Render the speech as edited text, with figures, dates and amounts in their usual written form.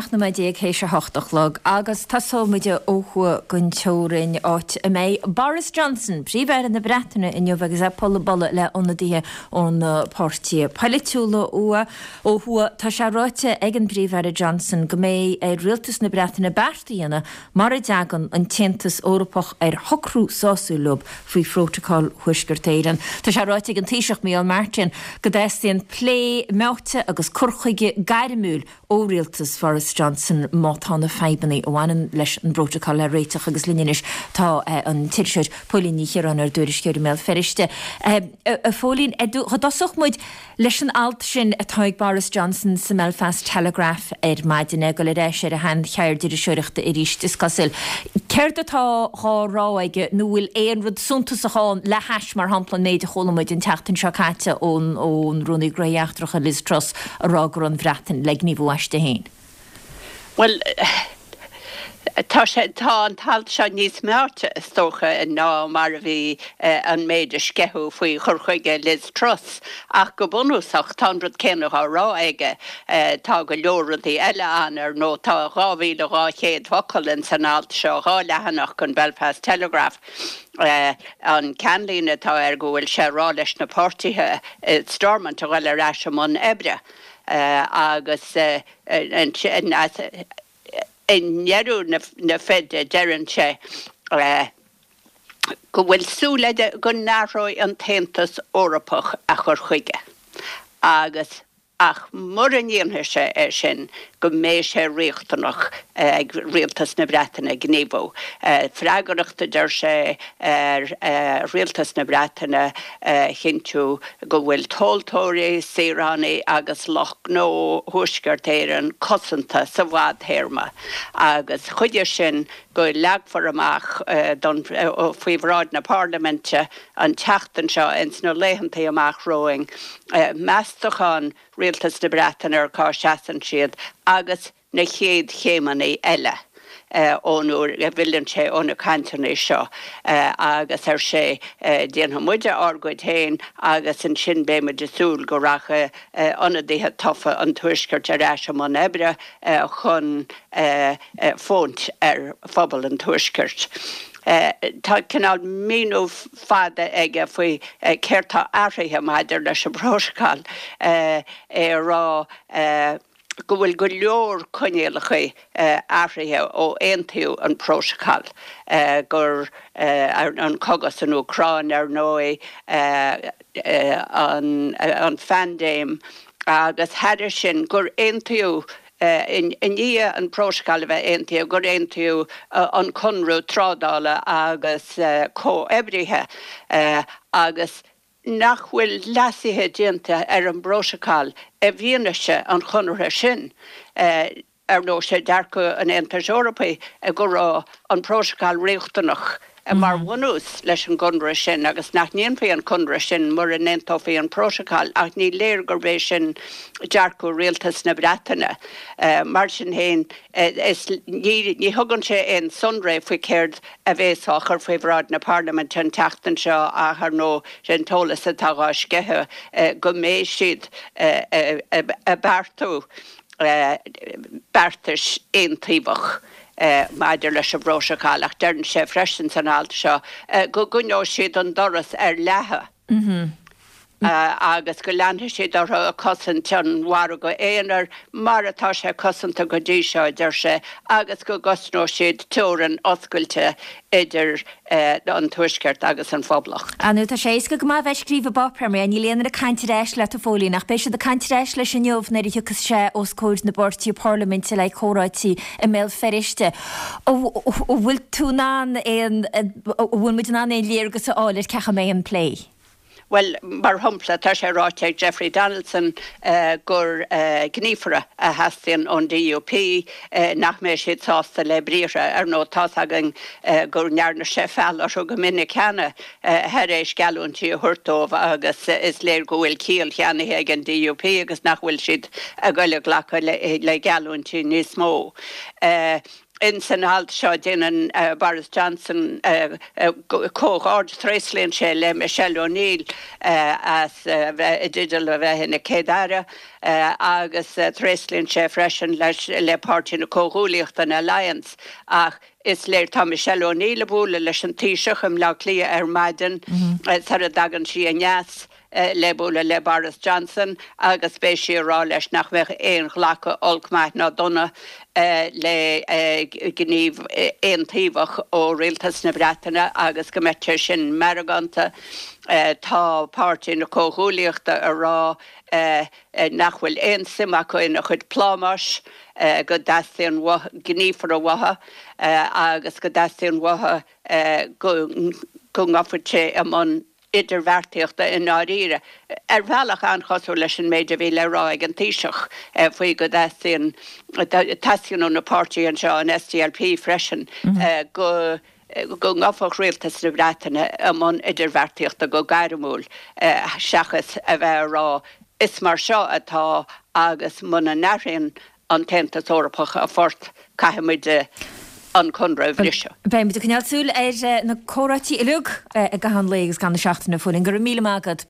na mai dé chéise hochtachlog agus tasómuide óhua gon teorin áit a mé Boris Johnson bríomhar na Bretainine in jobh agus pola bolla le onadíthe ón pártí Pilitúla óhua tá se ráite ag an bríomhar Johnson go mé rialtas na Bretainine bertaíanana mar a deagan an tientas Órappach hocrú sásúlób faoi protocol huisgurtéiran. Tá se ráite an tíiseach Micheál Martin go déistíon plé meachta agus curchaige gairimúil ó rialtas Boris Johnson mátána feibannaí óhhanan leis an protocol le réiteach agus linis tá an tiirseid pólíní chéran ar dúrisceir mé ferrichte. A fólín chudosach muid leis an alt sin atáid Boris Johnson sa Belfast Telegraph maidine go le rééis ar a hen cheirdidir seoireachta i ríis discasil. Céir atá ráige nó bhfuil éon rud suntas a cháin le heis mar hamplan méid a cholamid in teachtain seáte ón runúnaí gréachtracha Liz Truss a rágur an bhreatain le gníomh eiste héin. Well, tá an talt se níos mearte stocha in ná mar a bhí an méidir scethú faoi churchuige Liz Truss ach go bunúsach tanrad céannach á rá aige tá go leoradaí eile anar nó tá 2000 focail san alt seo gá lehanach chun Belfast Telegraph. An canlína tá go bhfuil sé rá leis na pártaithe Stormont a bhfuil ar eisiomón ebre agus in Jeru na fede deran sé go bhfuil súlaide go náróid an taontas Órappach a chur chuige. Agus ach mar an dhéanamh sé sin go mé sé riachtanach ag rialtas na Bretainine gníomh. Freagaireachta idir sé rialtas na Bretainine chinú go bhfuil toltóirí Saoránaí agus Loch Nó thuisceartéireann cosanta sa bhfad théirme. Agus chuidir sin go leagfar amach faoi bhráid na Parlamente an teachtain seo ins nó léhantaí amach roing meastachán rialtas na Bretainine ar cá seaan siad agus na chéad chéimanaí eile ónúair bhfuiln sé óna cantaí seo agus ar sé déanana muide ágaid héin agus an sin béime de súil go racha onadaithe tofa an tuaisceart ar eisiomón ebre chun fónt ar phobal an tuaisceart. Tá cinál míú fada aige faoi céirtá áirithe maidir leis an prósicáil rá go bhfuil go leor coinéalacha áirithe ó aontaíú an prósicáil gur an cogas an Ucráin ar nói an fandéim agus heidir sin gur aontaíú in ní an prósicáil bheith aontaíú gur aontaíú an conrú trádála agus có-ebrithe agus nach bhfuil leasithe dianta ar an brósicáil a bhíonaise an chonrathe sin ar nó sé dearcu an Aontas Eorpaí a go rá an prósicáil riachtanach mar bhús leis an conra sin agus nach níon faoí an conra sin mar an éontófaí an prósicáil ach ní léir gur bhéh sin dearcu rialtas na Bretainine. Mar sin héin ní thugann sé éon sunraibh faoi céird a bhéasach ar faoi bhráid na Parlament an teachtain seo a th nó sin tólas atá scethe go méid siad a beartú beartas aontaíbach. Maidir leis a bhrósicáil ach dearn sé freisin san alt seo go gúneó siad an doras ar lethe. Agus go leanthe siad ar cosint an mhara go éonar mar atá sé cosanta go dtí seo idir sé agus go gosnó siad teoran oscailte idir an tuaisceart agus an phoblach. Anú tá sé go má bheith scríomh bopramé ní léanaar a caiinteéis le a fólí nach béisi a caiinteéis leis an jobh na ríchas sé os cóid na bortíí Parlamente le chóráití i mé ferrichte. Bhfuil tú ná bhfuil muid ná é léargus áir cecha mé an play. Well, mar humpla tá sé ráiteag Jeffrey Donaldson gur gníomhara a heastain ón DUP nach mé siad sásta le bríre ar nó tá agan gur nearna sé fel ar go minic cheanna heir éis galúntí thuirtómh agus is léir go bhfuil cíal cheanna ag an DUP agus nach bhfuil siad a goile ghlacha le galúntí níos mó. in san halt seo déanaan Boris Johnson cóáid tréslíonn sé le Michelle O'Neill as digital a bheith na cédáire agus tréslíonn sé freisin leis le páirtí na cóghúlaíocht an Alliance ach is léir tá Michelle O'Neill a bhúla leis an tíiseach am le clia ar Maidin tar a dagan si a neas le bhúla le Boris Johnson agus spéis sí rá leis nach bheith éon ghlacha olcmaith ná donna le gníomh éontaíomhach ó rialtas na Breataine agus go mbeirtear sin maraganta tá páirtí na cóghúlaíochta a rá nachhfuil éon simach chuin a chud plámas go daíon gníomhar a watha agus go daíon watha go ngaffuid sé am idirhharrtaíochta in áíre. Bhealach an chosú leis an méidir bhí le rá ag an tíiseach faoi go taíonn na páirtí an seo an SDLP freisin go ngafach rialtas na Breataine am idirhharrtaíochta go gairimúil seachas a bheith rá is mar seo atá agus muna nathraíonn an tentas Eorpacha a fort caiimiide an conra bhrisio. Beim de cnealsúil na córatí ilug a gahan légus gan na seachtainna fúin gur míle mágad